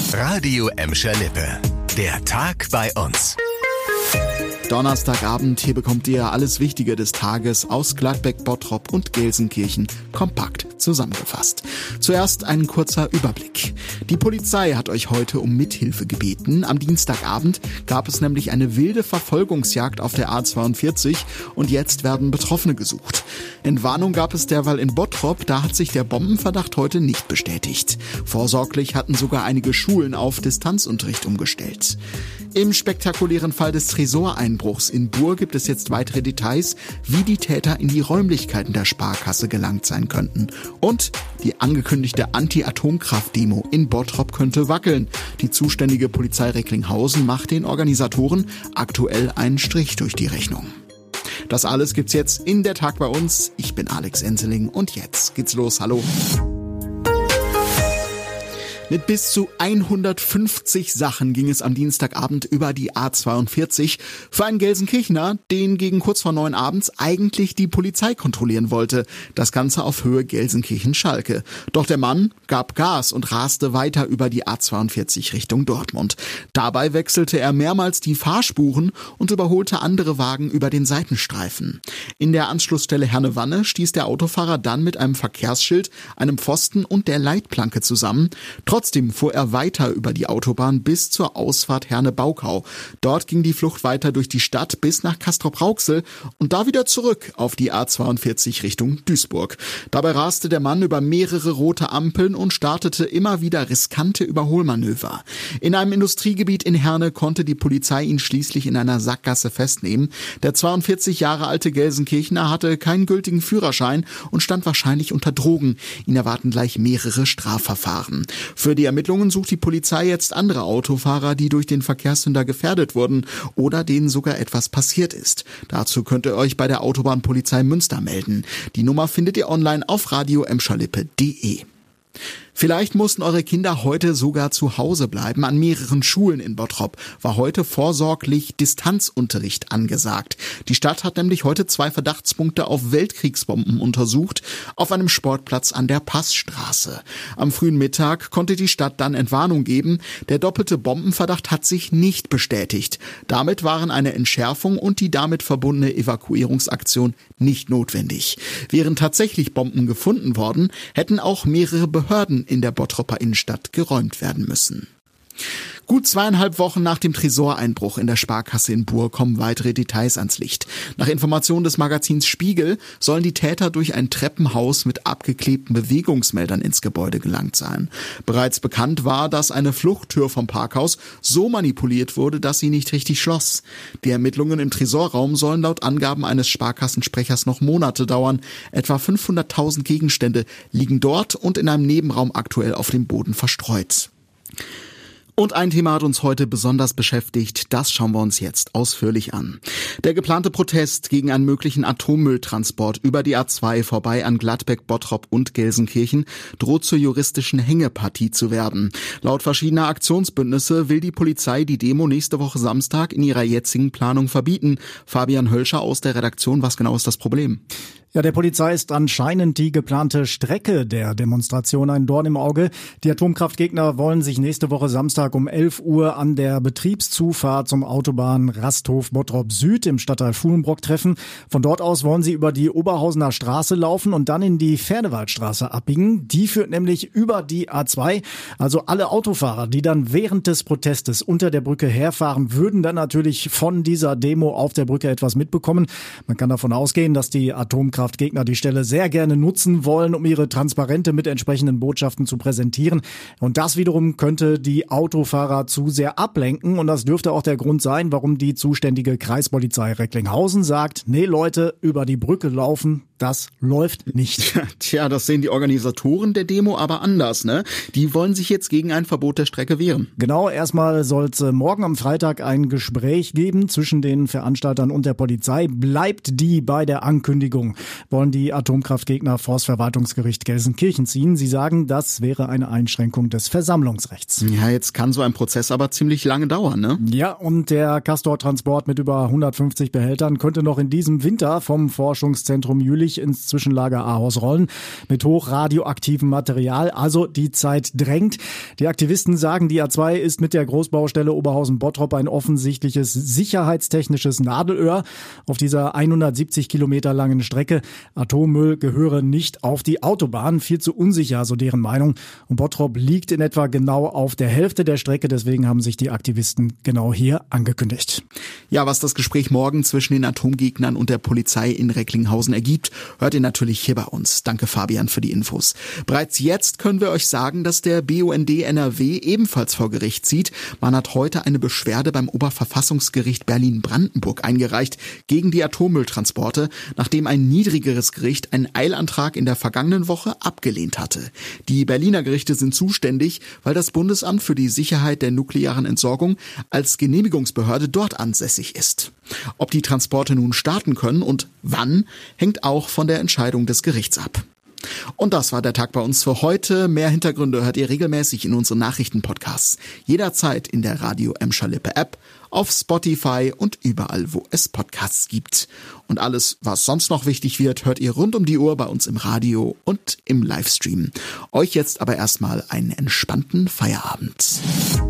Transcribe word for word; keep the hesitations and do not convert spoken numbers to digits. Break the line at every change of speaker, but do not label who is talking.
Radio Emscher Lippe. Der Tag bei uns.
Donnerstagabend, hier bekommt ihr alles Wichtige des Tages aus Gladbeck, Bottrop und Gelsenkirchen kompakt zusammengefasst. Zuerst ein kurzer Überblick. Die Polizei hat euch heute um Mithilfe gebeten. Am Dienstagabend gab es nämlich eine wilde Verfolgungsjagd auf der A zweiundvierzig und jetzt werden Betroffene gesucht. Entwarnung gab es derweil in Bottrop, da hat sich der Bombenverdacht heute nicht bestätigt. Vorsorglich hatten sogar einige Schulen auf Distanzunterricht umgestellt. Im spektakulären Fall des Tresoreinbruchs in Buhr gibt es jetzt weitere Details, wie die Täter in die Räumlichkeiten der Sparkasse gelangt sein könnten. Und die angekündigte Anti-Atomkraft-Demo in Bottrop könnte wackeln. Die zuständige Polizei Recklinghausen macht den Organisatoren aktuell einen Strich durch die Rechnung. Das alles gibt's jetzt in der Tag bei uns. Ich bin Alex Enseling und jetzt geht's los. Hallo. Mit bis zu hundertfünfzig Sachen ging es am Dienstagabend über die A zweiundvierzig. Für einen Gelsenkirchener, den gegen kurz vor neun abends eigentlich die Polizei kontrollieren wollte. Das Ganze auf Höhe Gelsenkirchen-Schalke. Doch der Mann gab Gas und raste weiter über die A zweiundvierzig Richtung Dortmund. Dabei wechselte er mehrmals die Fahrspuren und überholte andere Wagen über den Seitenstreifen. In der Anschlussstelle Herne-Wanne stieß der Autofahrer dann mit einem Verkehrsschild, einem Pfosten und der Leitplanke zusammen. Trotzdem fuhr er weiter über die Autobahn bis zur Ausfahrt Herne-Baukau. Dort ging die Flucht weiter durch die Stadt bis nach Castrop-Rauxel und da wieder zurück auf die A zweiundvierzig Richtung Duisburg. Dabei raste der Mann über mehrere rote Ampeln und startete immer wieder riskante Überholmanöver. In einem Industriegebiet in Herne konnte die Polizei ihn schließlich in einer Sackgasse festnehmen. Der zweiundvierzig Jahre alte Gelsenkirchener hatte keinen gültigen Führerschein und stand wahrscheinlich unter Drogen. Ihn erwarten gleich mehrere Strafverfahren. Für die Ermittlungen sucht die Polizei jetzt andere Autofahrer, die durch den Verkehrssünder gefährdet wurden oder denen sogar etwas passiert ist. Dazu könnt ihr euch bei der Autobahnpolizei Münster melden. Die Nummer findet ihr online auf radio emscherlippe punkt de. Vielleicht mussten eure Kinder heute sogar zu Hause bleiben. An mehreren Schulen in Bottrop war heute vorsorglich Distanzunterricht angesagt. Die Stadt hat nämlich heute zwei Verdachtspunkte auf Weltkriegsbomben untersucht, auf einem Sportplatz an der Passstraße. Am frühen Mittag konnte die Stadt dann Entwarnung geben. Der doppelte Bombenverdacht hat sich nicht bestätigt. Damit waren eine Entschärfung und die damit verbundene Evakuierungsaktion nicht notwendig. Wären tatsächlich Bomben gefunden worden, hätten auch mehrere Behörden in der Bottroper Innenstadt geräumt werden müssen. Gut zweieinhalb Wochen nach dem Tresoreinbruch in der Sparkasse in Buhr kommen weitere Details ans Licht. Nach Informationen des Magazins Spiegel sollen die Täter durch ein Treppenhaus mit abgeklebten Bewegungsmeldern ins Gebäude gelangt sein. Bereits bekannt war, dass eine Fluchttür vom Parkhaus so manipuliert wurde, dass sie nicht richtig schloss. Die Ermittlungen im Tresorraum sollen laut Angaben eines Sparkassensprechers noch Monate dauern. Etwa fünfhunderttausend Gegenstände liegen dort und in einem Nebenraum aktuell auf dem Boden verstreut. Und ein Thema hat uns heute besonders beschäftigt, das schauen wir uns jetzt ausführlich an. Der geplante Protest gegen einen möglichen Atommülltransport über die A zwei vorbei an Gladbeck, Bottrop und Gelsenkirchen droht zur juristischen Hängepartie zu werden. Laut verschiedener Aktionsbündnisse will die Polizei die Demo nächste Woche Samstag in ihrer jetzigen Planung verbieten. Fabian Hölscher aus der Redaktion, was genau ist das Problem?
Ja, der Polizei ist anscheinend die geplante Strecke der Demonstration ein Dorn im Auge. Die Atomkraftgegner wollen sich nächste Woche Samstag um elf Uhr an der Betriebszufahrt zum Autobahn Rasthof Bottrop Süd im Stadtteil Schulenbrock treffen. Von dort aus wollen sie über die Oberhausener Straße laufen und dann in die Fernewaldstraße abbiegen. Die führt nämlich über die A zwei. Also alle Autofahrer, die dann während des Protestes unter der Brücke herfahren, würden dann natürlich von dieser Demo auf der Brücke etwas mitbekommen. Man kann davon ausgehen, dass die Atomkraft Gegner die Stelle sehr gerne nutzen wollen, um ihre Transparente mit entsprechenden Botschaften zu präsentieren. Und das wiederum könnte die Autofahrer zu sehr ablenken. Und das dürfte auch der Grund sein, warum die zuständige Kreispolizei Recklinghausen sagt, nee Leute, über die Brücke laufen, das läuft nicht.
Tja, das sehen die Organisatoren der Demo aber anders, ne? Die wollen sich jetzt gegen ein Verbot der Strecke wehren.
Genau, erstmal soll es morgen am Freitag ein Gespräch geben zwischen den Veranstaltern und der Polizei. Bleibt die bei der Ankündigung, wollen die Atomkraftgegner vors Verwaltungsgericht Gelsenkirchen ziehen. Sie sagen, das wäre eine Einschränkung des Versammlungsrechts.
Ja, jetzt kann so ein Prozess aber ziemlich lange dauern, ne?
Ja, und der Castor-Transport mit über hundertfünfzig Behältern könnte noch in diesem Winter vom Forschungszentrum Jülich ins Zwischenlager Ahaus rollen mit hochradioaktivem Material. Also die Zeit drängt. Die Aktivisten sagen, die A zwei ist mit der Großbaustelle Oberhausen-Bottrop ein offensichtliches sicherheitstechnisches Nadelöhr auf dieser hundertsiebzig Kilometer langen Strecke. Atommüll gehöre nicht auf die Autobahn. Viel zu unsicher, so deren Meinung. Und Bottrop liegt in etwa genau auf der Hälfte der Strecke. Deswegen haben sich die Aktivisten genau hier angekündigt.
Ja, was das Gespräch morgen zwischen den Atomgegnern und der Polizei in Recklinghausen ergibt, hört ihr natürlich hier bei uns. Danke, Fabian, für die Infos. Bereits jetzt können wir euch sagen, dass der B U N D N R W ebenfalls vor Gericht zieht. Man hat heute eine Beschwerde beim Oberverfassungsgericht Berlin-Brandenburg eingereicht gegen die Atommülltransporte, nachdem ein niedrigeres Gericht einen Eilantrag in der vergangenen Woche abgelehnt hatte. Die Berliner Gerichte sind zuständig, weil das Bundesamt für die Sicherheit der nuklearen Entsorgung als Genehmigungsbehörde dort ansässig ist. Ob die Transporte nun starten können und wann, hängt auch von der Entscheidung des Gerichts ab. Und das war der Tag bei uns für heute. Mehr Hintergründe hört ihr regelmäßig in unseren Nachrichtenpodcasts. Jederzeit in der Radio Emscher Lippe App, auf Spotify und überall, wo es Podcasts gibt. Und alles, was sonst noch wichtig wird, hört ihr rund um die Uhr bei uns im Radio und im Livestream. Euch jetzt aber erstmal einen entspannten Feierabend.